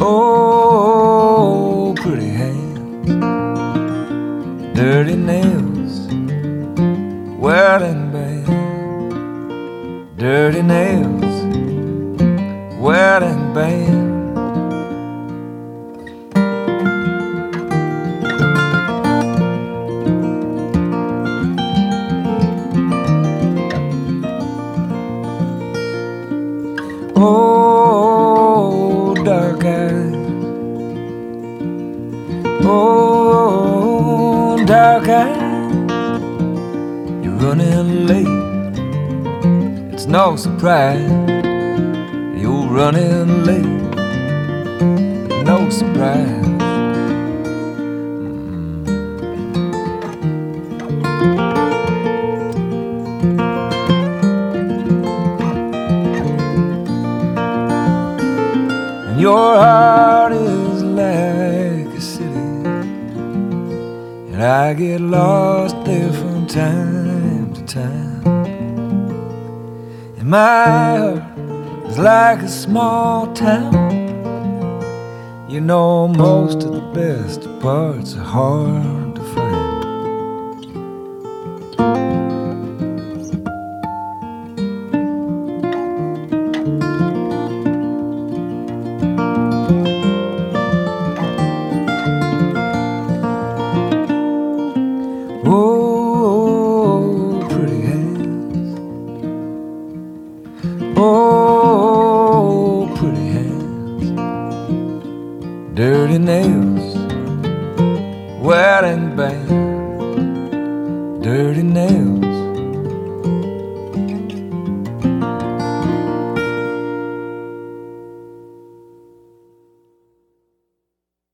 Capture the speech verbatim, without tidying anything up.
Oh, pretty hands, dirty nails, wedding band. Dirty nails, wedding band. Oh, dark eyes, oh, dark eyes, you're running late. It's no surprise you're running late. No surprise. And your heart is like a city, and I get lost there from time to time. My heart is like a small town. You know, most of the best parts are hard to find. Oh, pretty hands. Oh, pretty hands, dirty nails, wedding band. Dirty nails,